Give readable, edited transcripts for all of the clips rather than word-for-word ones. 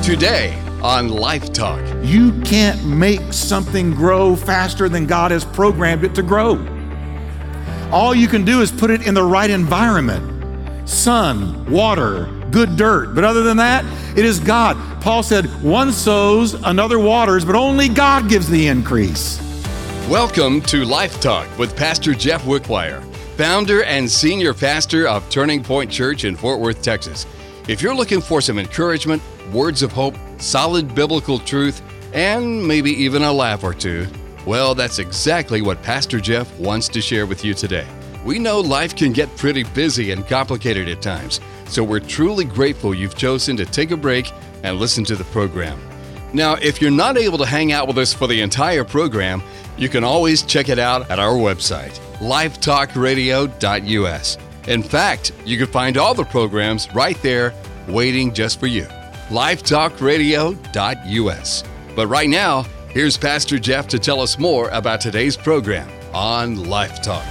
Today on Life Talk. You can't make something grow faster than God has programmed it to grow. All you can do is put it in the right environment. Sun, water, good dirt. But other than that, it is God. Paul said, one sows, another waters, but only God gives the increase. Welcome to Life Talk with Pastor Jeff Wickwire, founder and senior pastor of Turning Point Church in Fort Worth, Texas. If you're looking for some encouragement, words of hope, solid biblical truth, and maybe even a laugh or two, well, that's exactly what Pastor Jeff wants to share with you today. We know life can get pretty busy and complicated at times, so we're truly grateful you've chosen to take a break and listen to the program. Now, if you're not able to hang out with us for the entire program, you can always check it out at our website, lifetalkradio.us. In fact, you can find all the programs right there waiting just for you. lifetalkradio.us. But right now, here's Pastor Jeff to tell us more about today's program on Life Talk.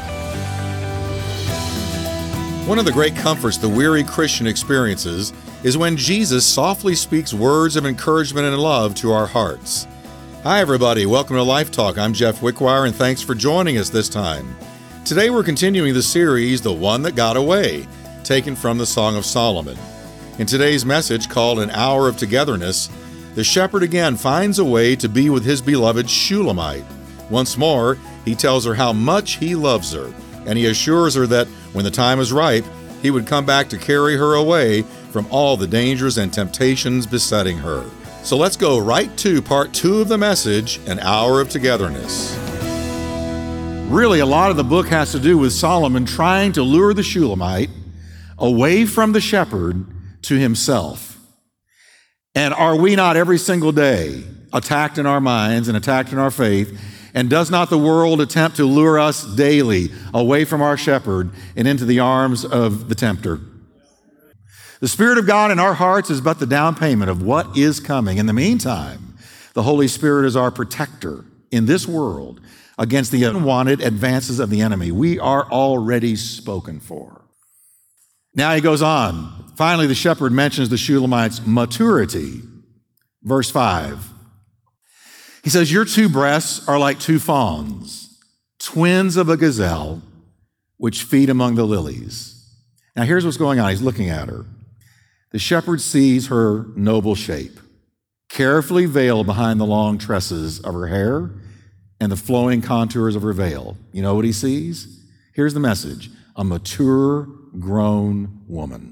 One of the great comforts the weary Christian experiences is when Jesus softly speaks words of encouragement and love to our hearts. Hi everybody, welcome to Life Talk. I'm Jeff Wickwire and thanks for joining us this time. Today we're continuing the series, The One That Got Away, taken from the Song of Solomon. In today's message, called An Hour of Togetherness, the shepherd again finds a way to be with his beloved Shulamite. Once more, he tells her how much he loves her, and he assures her that when the time is ripe, he would come back to carry her away from all the dangers and temptations besetting her. So let's go right to part 2 of the message, An Hour of Togetherness. Really, a lot of the book has to do with Solomon trying to lure the Shulamite away from the shepherd to himself. And are we not every single day attacked in our minds and attacked in our faith? And does not the world attempt to lure us daily away from our shepherd and into the arms of the tempter? The Spirit of God in our hearts is but the down payment of what is coming. In the meantime, the Holy Spirit is our protector in this world against the unwanted advances of the enemy. We are already spoken for. Now he goes on. Finally, the shepherd mentions the Shulamite's maturity. Verse 5. He says, your 2 breasts are like 2 fawns, twins of a gazelle, which feed among the lilies. Now here's what's going on. He's looking at her. The shepherd sees her noble shape, carefully veiled behind the long tresses of her hair and the flowing contours of her veil. You know what he sees? Here's the message. A mature, grown woman.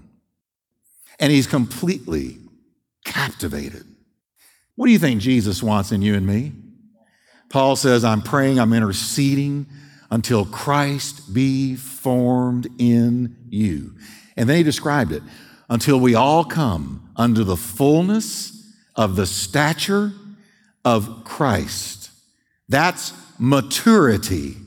And he's completely captivated. What do you think Jesus wants in you and me? Paul says, I'm praying, I'm interceding until Christ be formed in you. And then he described it, until we all come under the fullness of the stature of Christ. That's maturity.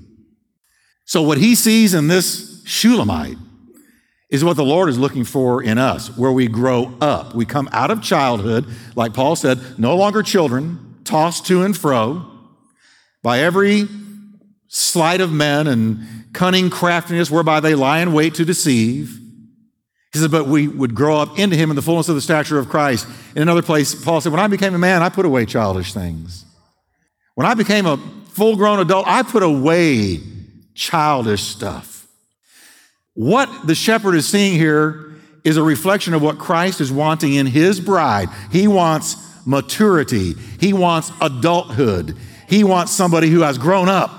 So what he sees in this Shulamite is what the Lord is looking for in us, where we grow up. We come out of childhood, like Paul said, no longer children, tossed to and fro by every sleight of men and cunning craftiness whereby they lie in wait to deceive. He said, but we would grow up into him in the fullness of the stature of Christ. In another place, Paul said, when I became a man, I put away childish things. When I became a full-grown adult, I put away childish stuff. What the shepherd is seeing here is a reflection of what Christ is wanting in his bride. He wants maturity. He wants adulthood. He wants somebody who has grown up.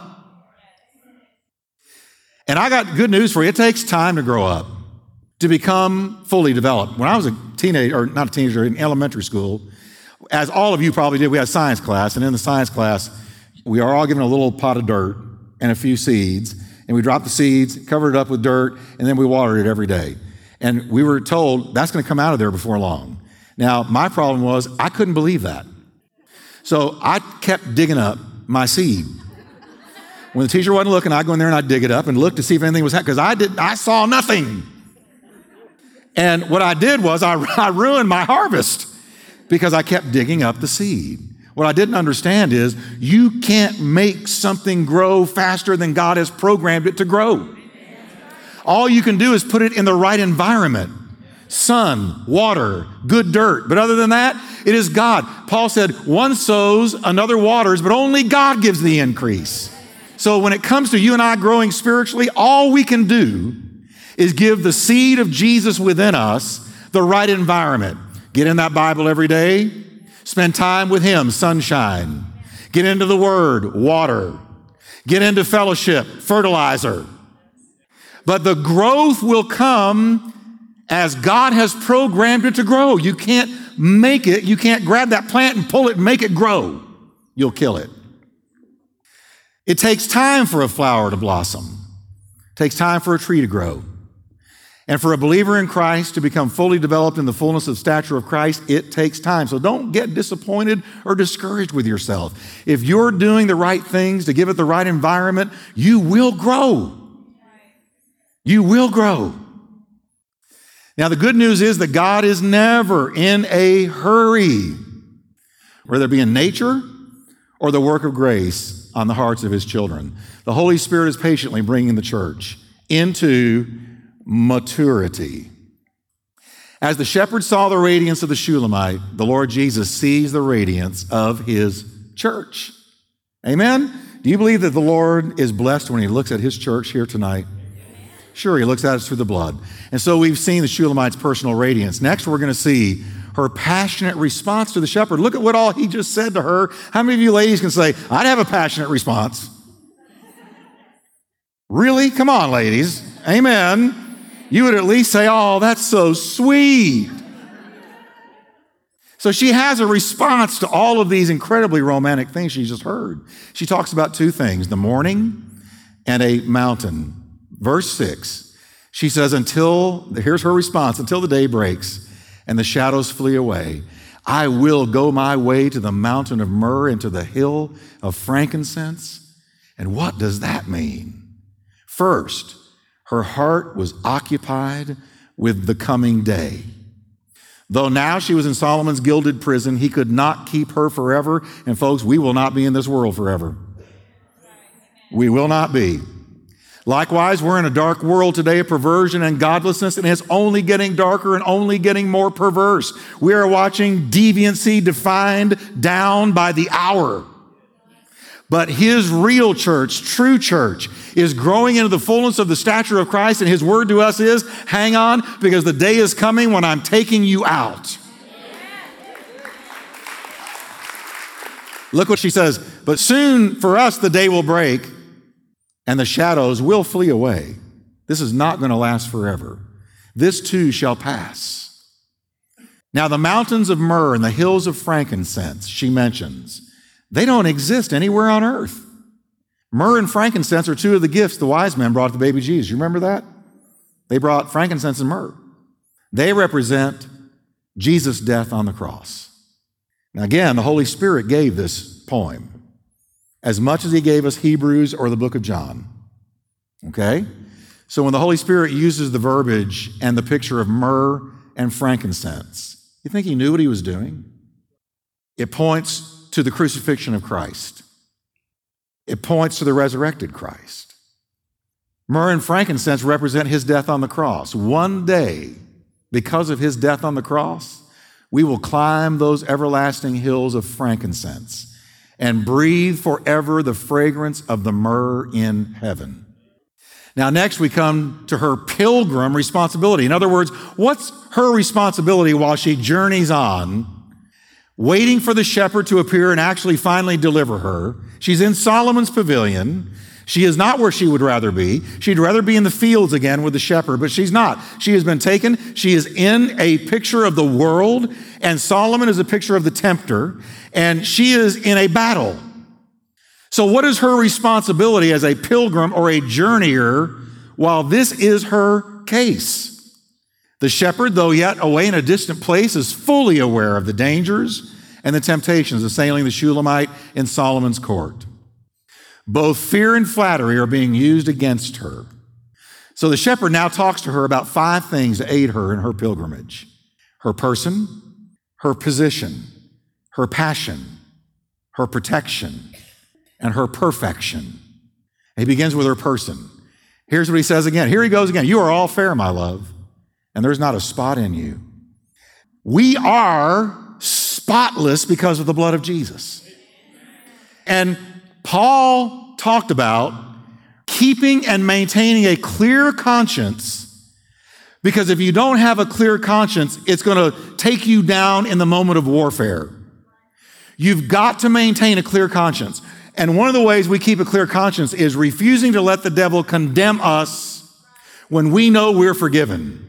And I got good news for you. It takes time to grow up, to become fully developed. When I was a teenager, or not a teenager, in elementary school, as all of you probably did, we had science class. And in the science class, we are all given a little pot of dirt and a few seeds. And we dropped the seeds, covered it up with dirt, and then we watered it every day. And we were told that's going to come out of there before long. Now, my problem was I couldn't believe that. So I kept digging up my seed. When the teacher wasn't looking, I'd go in there and I'd dig it up and look to see if anything was happening, because I saw nothing. And what I did was I ruined my harvest because I kept digging up the seed. What I didn't understand is you can't make something grow faster than God has programmed it to grow. All you can do is put it in the right environment. sun, water, good dirt. But other than that, it is God. Paul said, one sows, another waters, but only God gives the increase. So when it comes to you and I growing spiritually, all we can do is give the seed of Jesus within us the right environment. Get in that Bible every day. Spend time with Him, sunshine. Get into the Word, water. Get into fellowship, fertilizer. But the growth will come as God has programmed it to grow. You can't make it. You can't grab that plant and pull it and make it grow. You'll kill it. It takes time for a flower to blossom. It takes time for a tree to grow. And for a believer in Christ to become fully developed in the fullness of stature of Christ, it takes time. So don't get disappointed or discouraged with yourself. If you're doing the right things to give it the right environment, you will grow. You will grow. Now, the good news is that God is never in a hurry, whether it be in nature or the work of grace on the hearts of His children. The Holy Spirit is patiently bringing the church into maturity. As the shepherd saw the radiance of the Shulamite, the Lord Jesus sees the radiance of His church. Amen? Do you believe that the Lord is blessed when He looks at His church here tonight? Sure, He looks at us through the blood. And so we've seen the Shulamite's personal radiance. Next, we're going to see her passionate response to the shepherd. Look at what all he just said to her. How many of you ladies can say, I'd have a passionate response? Really? Come on, ladies. Amen. You would at least say, oh, that's so sweet. So she has a response to all of these incredibly romantic things she just heard. She talks about two things, the morning and a mountain. Verse 6, she says, here's her response, until the day breaks and the shadows flee away, I will go my way to the mountain of myrrh and to the hill of frankincense. And what does that mean? First, her heart was occupied with the coming day. Though now she was in Solomon's gilded prison, he could not keep her forever. And folks, we will not be in this world forever. We will not be. Likewise, we're in a dark world today of perversion and godlessness, and it's only getting darker and only getting more perverse. We are watching deviancy defined down by the hour. But His real church, true church, is growing into the fullness of the stature of Christ, and His word to us is, hang on, because the day is coming when I'm taking you out. Look what she says, but soon for us the day will break, and the shadows will flee away. This is not going to last forever. This too shall pass. Now the mountains of myrrh and the hills of frankincense, she mentions, they don't exist anywhere on earth. Myrrh and frankincense are two of the gifts the wise men brought to the baby Jesus. You remember that? They brought frankincense and myrrh. They represent Jesus' death on the cross. Now again, the Holy Spirit gave this poem as much as He gave us Hebrews or the book of John. Okay? So when the Holy Spirit uses the verbiage and the picture of myrrh and frankincense, you think He knew what He was doing? It points to the crucifixion of Christ. It points to the resurrected Christ. Myrrh and frankincense represent His death on the cross. One day, because of His death on the cross, we will climb those everlasting hills of frankincense and breathe forever the fragrance of the myrrh in heaven. Now, next we come to her pilgrim responsibility. In other words, what's her responsibility while she journeys on, waiting for the shepherd to appear and actually finally deliver her? She's in Solomon's pavilion. She is not where she would rather be. She'd rather be in the fields again with the shepherd, but she's not. She has been taken. She is in a picture of the world, and Solomon is a picture of the tempter, and she is in a battle. So what is her responsibility as a pilgrim or a journeyer while this is her case? The shepherd, though yet away in a distant place, is fully aware of the dangers and the temptations of sailing the Shulamite in Solomon's court. Both fear and flattery are being used against her. So the shepherd now talks to her about 5 things to aid her in her pilgrimage: her person, her position, her passion, her protection, and her perfection. He begins with her person. Here's what he says again. Here he goes again. You are all fair, my love, and there's not a spot in you. We are spotless because of the blood of Jesus. And Paul talked about keeping and maintaining a clear conscience, because if you don't have a clear conscience, it's going to take you down in the moment of warfare. You've got to maintain a clear conscience. And one of the ways we keep a clear conscience is refusing to let the devil condemn us when we know we're forgiven.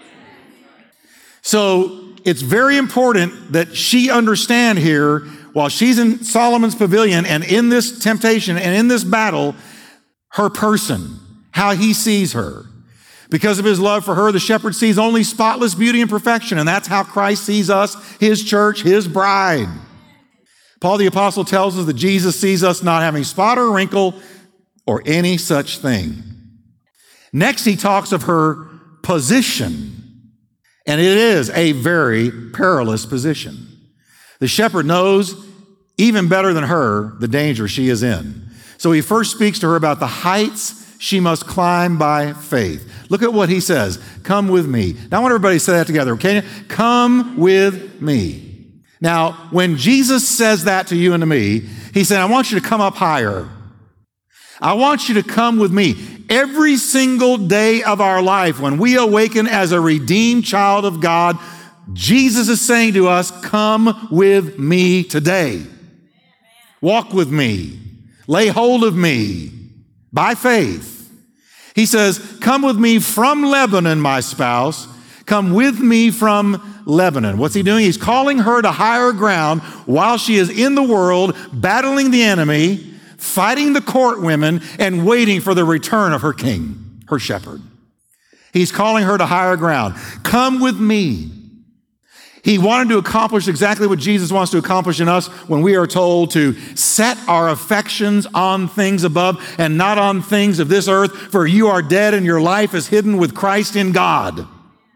So it's very important that she understand here, while she's in Solomon's pavilion and in this temptation and in this battle, her person, how he sees her. Because of his love for her, the shepherd sees only spotless beauty and perfection, and that's how Christ sees us, his church, his bride. Paul the Apostle tells us that Jesus sees us not having spot or wrinkle or any such thing. Next, he talks of her position. And it is a very perilous position. The shepherd knows even better than her the danger she is in. So he first speaks to her about the heights she must climb by faith. Look at what he says. Come with me. Now I want everybody to say that together, okay? Come with me. Now, when Jesus says that to you and to me, he said, I want you to come up higher. I want you to come with me. Every single day of our life, when we awaken as a redeemed child of God, Jesus is saying to us, come with me today. Walk with me. Lay hold of me by faith. He says, come with me from Lebanon, my spouse. Come with me from Lebanon. What's he doing? He's calling her to higher ground while she is in the world, battling the enemy, fighting the court women, and waiting for the return of her king, her shepherd. He's calling her to higher ground. Come with me. He wanted to accomplish exactly what Jesus wants to accomplish in us when we are told to set our affections on things above and not on things of this earth, for you are dead and your life is hidden with Christ in God.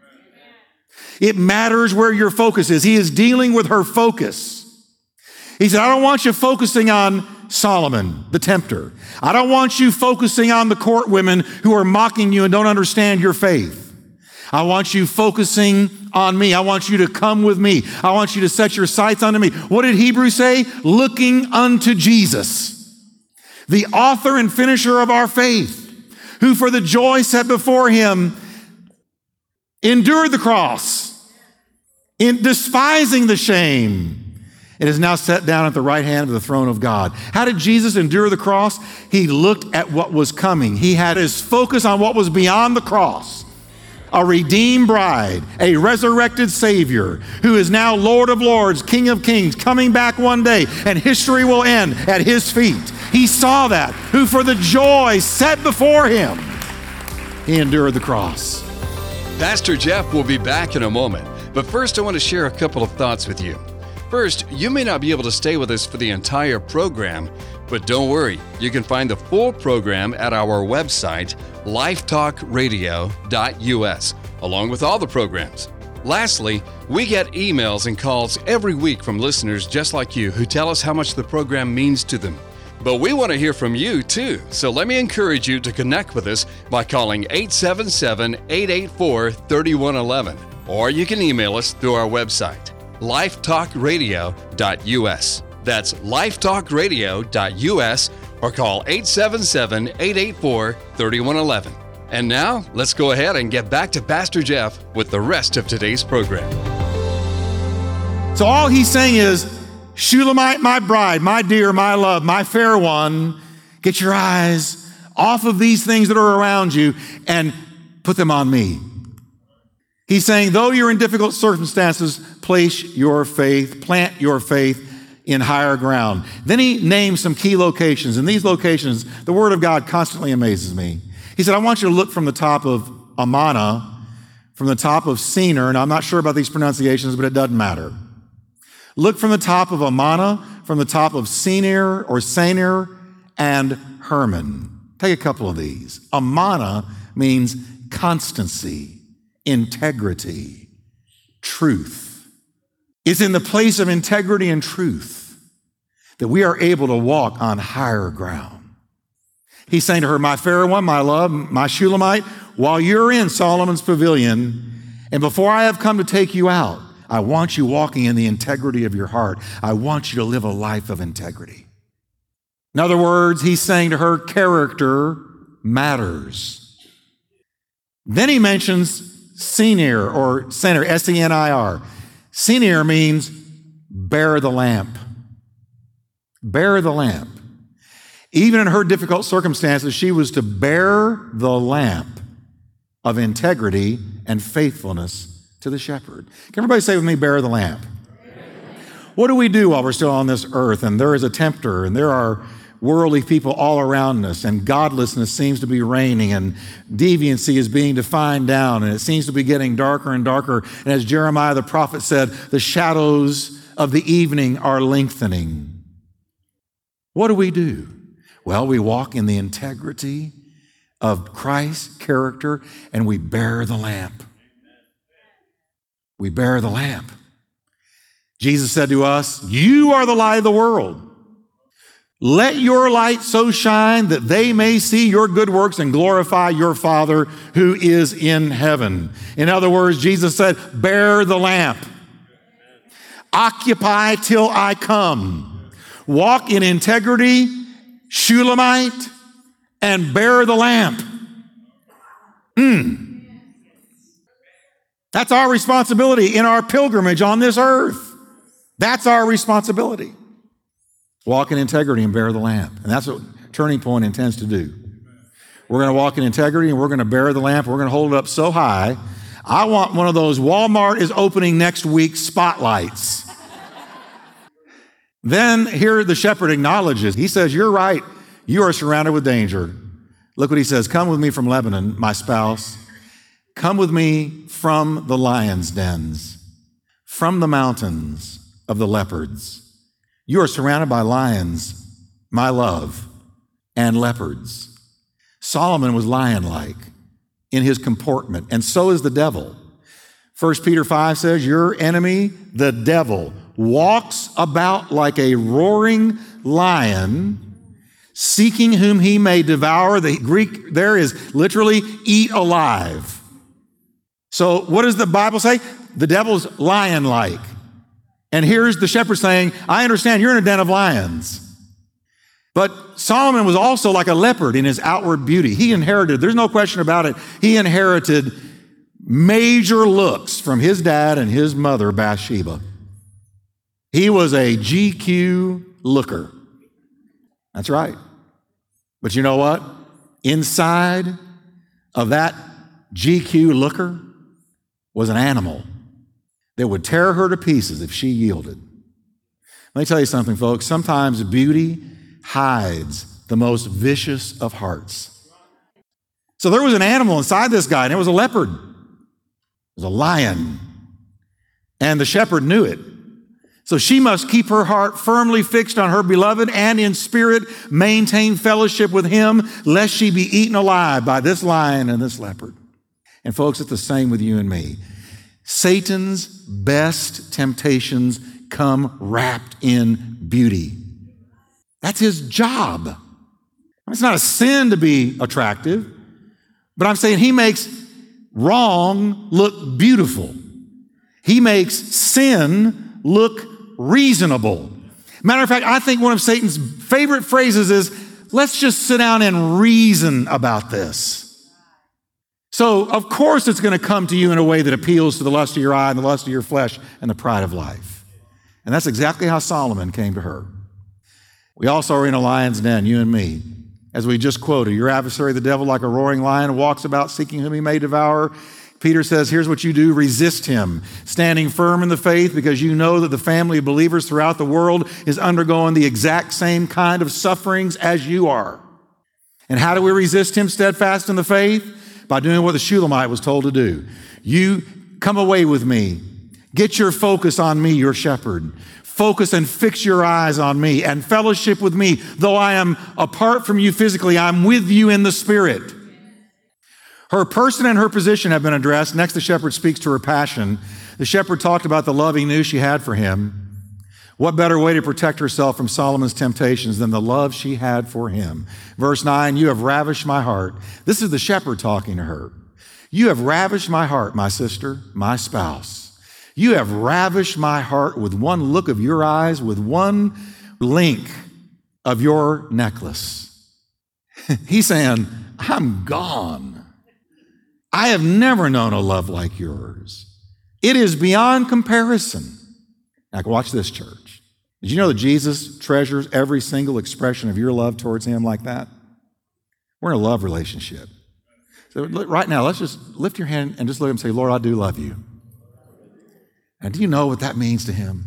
It matters where your focus is. He is dealing with her focus. He said, I don't want you focusing on Solomon, the tempter. I don't want you focusing on the court women who are mocking you and don't understand your faith. I want you focusing on me. I want you to come with me. I want you to set your sights onto me. What did Hebrews say? Looking unto Jesus, the author and finisher of our faith, who for the joy set before him endured the cross, in despising the shame. It is now set down at the right hand of the throne of God. How did Jesus endure the cross? He looked at what was coming. He had his focus on what was beyond the cross. A redeemed bride, a resurrected Savior, who is now Lord of Lords, King of Kings, coming back one day, and history will end at his feet. He saw that, who for the joy set before him, he endured the cross. Pastor Jeff will be back in a moment, but first I want to share a couple of thoughts with you. First, you may not be able to stay with us for the entire program, but don't worry. You can find the full program at our website, lifetalkradio.us, along with all the programs. Lastly, we get emails and calls every week from listeners just like you who tell us how much the program means to them. But we want to hear from you too, so let me encourage you to connect with us by calling 877-884-3111, or you can email us through our website, lifetalkradio.us. That's lifetalkradio.us, or call 877-884-3111. And now, let's go ahead and get back to Pastor Jeff with the rest of today's program. So all he's saying is, Shulamite, my bride, my dear, my love, my fair one, get your eyes off of these things that are around you and put them on me. He's saying, though you're in difficult circumstances, place your faith, plant your faith in higher ground. Then he names some key locations. And these locations, the Word of God constantly amazes me. He said, I want you to look from the top of Amana, from the top of Senir, and I'm not sure about these pronunciations, but it doesn't matter. Look from the top of Amana, from the top of Senir or Senir, and Hermon. Take a couple of these. Amana means constancy, integrity, truth. It's in the place of integrity and truth that we are able to walk on higher ground. He's saying to her, my fair one, my love, my Shulamite, while you're in Solomon's pavilion And before I have come to take you out, I want you walking in the integrity of your heart. I want you to live a life of integrity. In other words, he's saying to her, character matters. Then he mentions senir or senir, S-E-N-I-R. Senir means bear the lamp. Bear the lamp. Even in her difficult circumstances, she was to bear the lamp of integrity and faithfulness to the shepherd. Can everybody say with me, bear the lamp? What do we do while we're still on this earth and there is a tempter and there are worldly people all around us and godlessness seems to be reigning and deviancy is being defined down and it seems to be getting darker and darker. And as Jeremiah the prophet said, the shadows of the evening are lengthening. What do? Well, we walk in the integrity of Christ's character and we bear the lamp. We bear the lamp. Jesus said to us, you are the light of the world. Let your light so shine that they may see your good works and glorify your Father who is in heaven. In other words, Jesus said, bear the lamp. Occupy till I come. Walk in integrity, Shulamite, and bear the lamp. That's our responsibility in our pilgrimage on this earth. That's our responsibility. Walk in integrity and bear the lamp. And that's what Turning Point intends to do. We're going to walk in integrity and we're going to bear the lamp. We're going to hold it up so high. I want one of those Walmart is opening next week spotlights. Then here the shepherd acknowledges. He says, you're right. You are surrounded with danger. Look what he says. Come with me from Lebanon, my spouse. Come with me from the lion's dens, from the mountains of the leopards. You are surrounded by lions, my love, and leopards. Solomon was lion-like in his comportment, and so is the devil. 1 Peter 5 says, your enemy, the devil, walks about like a roaring lion, seeking whom he may devour. The Greek there is literally eat alive. So what does the Bible say? The devil's lion-like. And here's the shepherd saying, I understand you're in a den of lions. But Solomon was also like a leopard in his outward beauty. He inherited, there's no question about it, he inherited major looks from his dad and his mother, Bathsheba. He was a GQ looker. That's right. But you know what? Inside of that GQ looker was an animal that would tear her to pieces if she yielded. Let me tell you something, folks. Sometimes beauty hides the most vicious of hearts. So there was an animal inside this guy, and it was a leopard. It was a lion. And the shepherd knew it. So she must keep her heart firmly fixed on her beloved and in spirit maintain fellowship with him, lest she be eaten alive by this lion and this leopard. And folks, it's the same with you and me. Satan's best temptations come wrapped in beauty. That's his job. It's not a sin to be attractive, but I'm saying he makes wrong look beautiful. He makes sin look reasonable. Matter of fact, I think one of Satan's favorite phrases is, let's just sit down and reason about this. So, of course, it's going to come to you in a way that appeals to the lust of your eye and the lust of your flesh and the pride of life. And that's exactly how Solomon came to her. We also are in a lion's den, you and me. As we just quoted, your adversary, the devil, like a roaring lion, walks about seeking whom he may devour. Peter says, here's what you do, resist him, standing firm in the faith because you know that the family of believers throughout the world is undergoing the exact same kind of sufferings as you are. And how do we resist him steadfast in the faith? By doing what the Shulamite was told to do. You come away with me. Get your focus on me, your shepherd. Focus and fix your eyes on me and fellowship with me. Though I am apart from you physically, I'm with you in the spirit. Her person and her position have been addressed. Next, the shepherd speaks to her passion. The shepherd talked about the love he knew she had for him. What better way to protect herself from Solomon's temptations than the love she had for him? Verse 9, you have ravished my heart. This is the shepherd talking to her. You have ravished my heart, my sister, my spouse. You have ravished my heart with one look of your eyes, with one link of your necklace. He's saying, I'm gone. I have never known a love like yours. It is beyond comparison. Now, watch this, church. Did you know that Jesus treasures every single expression of your love towards him like that? We're in a love relationship. So right now, let's just lift your hand and just look at him and say, Lord, I do love you. And do you know what that means to him?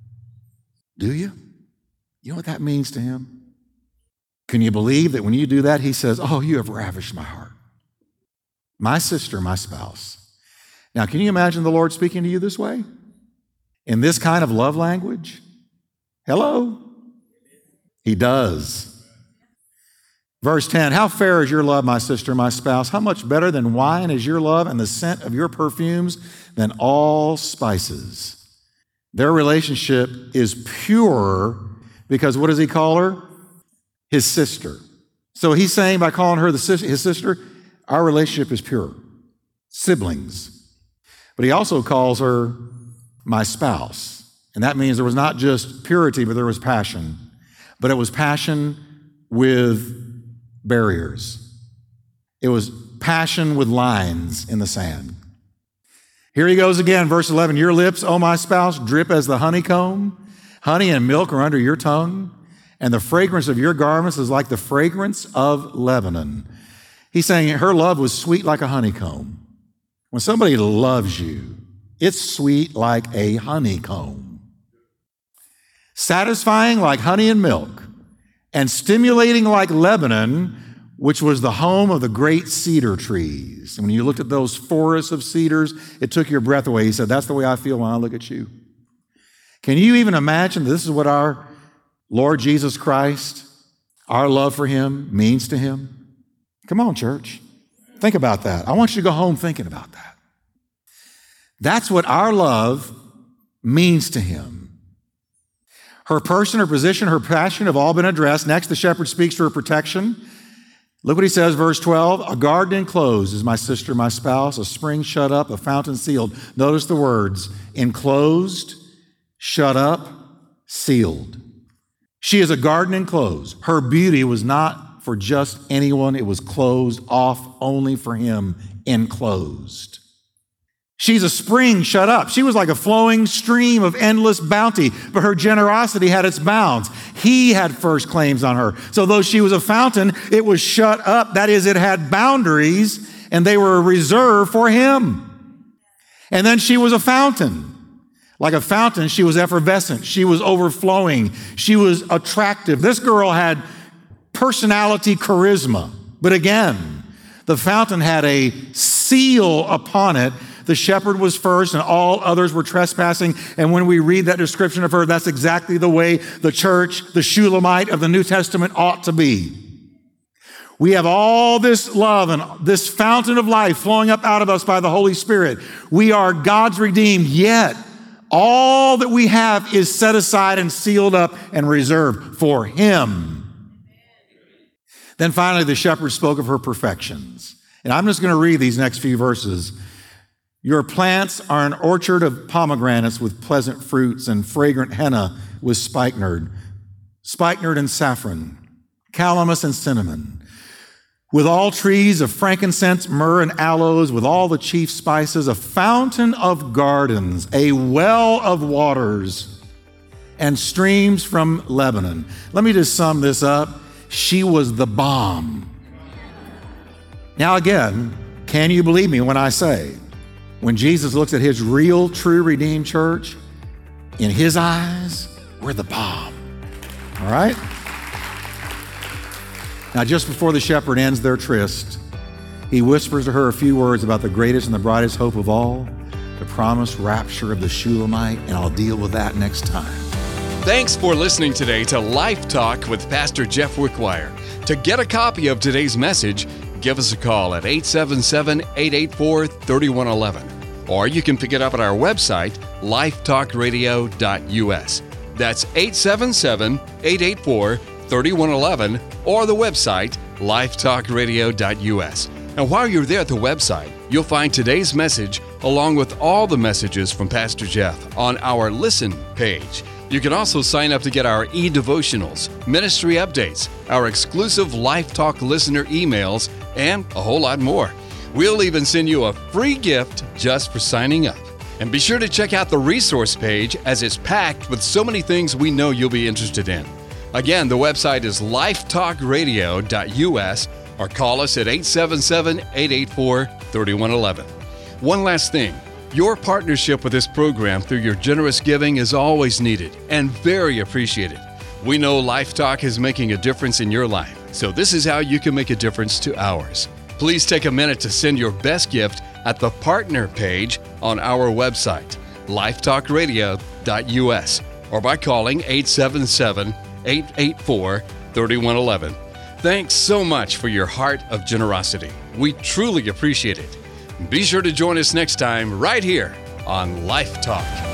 Do you? You know what that means to him? Can you believe that when you do that, he says, oh, you have ravished my heart. My sister, my spouse. Now, can you imagine the Lord speaking to you this way? In this kind of love language? Hello? He does. Verse 10, how fair is your love, my sister, my spouse? How much better than wine is your love, and the scent of your perfumes than all spices? Their relationship is pure because what does he call her? His sister. So he's saying by calling her his sister, our relationship is pure. Siblings. But he also calls her my spouse. And that means there was not just purity, but there was passion. But it was passion with barriers. It was passion with lines in the sand. Here he goes again, verse 11. Your lips, O my spouse, drip as the honeycomb. Honey and milk are under your tongue, and the fragrance of your garments is like the fragrance of Lebanon. He's saying her love was sweet like a honeycomb. When somebody loves you, it's sweet like a honeycomb. Satisfying like honey and milk, and stimulating like Lebanon, which was the home of the great cedar trees. And when you looked at those forests of cedars, it took your breath away. He said, that's the way I feel when I look at you. Can you even imagine this is what our Lord Jesus Christ, our love for him, means to him? Come on, church. Think about that. I want you to go home thinking about that. That's what our love means to him. Her person, her position, her passion have all been addressed. Next, the shepherd speaks to her protection. Look what he says, verse 12. A garden enclosed is my sister, my spouse, a spring shut up, a fountain sealed. Notice the words, enclosed, shut up, sealed. She is a garden enclosed. Her beauty was not for just anyone. It was closed off only for him, enclosed. She's a spring shut up. She was like a flowing stream of endless bounty, but her generosity had its bounds. He had first claims on her. So though she was a fountain, it was shut up. That is, it had boundaries, and they were reserved for him. And then she was a fountain. Like a fountain, she was effervescent. She was overflowing. She was attractive. This girl had personality, charisma. But again, the fountain had a seal upon it. The shepherd was first and all others were trespassing. And when we read that description of her, that's exactly the way the church, the Shulamite of the New Testament ought to be. We have all this love and this fountain of life flowing up out of us by the Holy Spirit. We are God's redeemed, yet all that we have is set aside and sealed up and reserved for him. Then finally, the shepherd spoke of her perfections. And I'm just going to read these next few verses. Your plants are an orchard of pomegranates with pleasant fruits and fragrant henna with spikenard and saffron, calamus and cinnamon, with all trees of frankincense, myrrh, and aloes, with all the chief spices, a fountain of gardens, a well of waters, and streams from Lebanon. Let me just sum this up. She was the bomb. Now again, can you believe me when I say, when Jesus looks at his real, true, redeemed church, in his eyes, we're the bomb. All right? Now, just before the shepherd ends their tryst, he whispers to her a few words about the greatest and the brightest hope of all, the promised rapture of the Shulamite, and I'll deal with that next time. Thanks for listening today to Life Talk with Pastor Jeff Wickwire. To get a copy of today's message, give us a call at 877-884-3111. Or you can pick it up at our website, lifetalkradio.us. That's 877-884-3111 or the website, lifetalkradio.us. And while you're there at the website, you'll find today's message along with all the messages from Pastor Jeff on our Listen page. You can also sign up to get our e-devotionals, ministry updates, our exclusive Life Talk listener emails, and a whole lot more. We'll even send you a free gift just for signing up. And be sure to check out the resource page, as it's packed with so many things we know you'll be interested in. Again, the website is lifetalkradio.us, or call us at 877-884-3111. One last thing. Your partnership with this program through your generous giving is always needed and very appreciated. We know Life Talk is making a difference in your life, so this is how you can make a difference to ours. Please take a minute to send your best gift at the partner page on our website, lifetalkradio.us, or by calling 877-884-3111. Thanks so much for your heart of generosity. We truly appreciate it. Be sure to join us next time right here on Life Talk.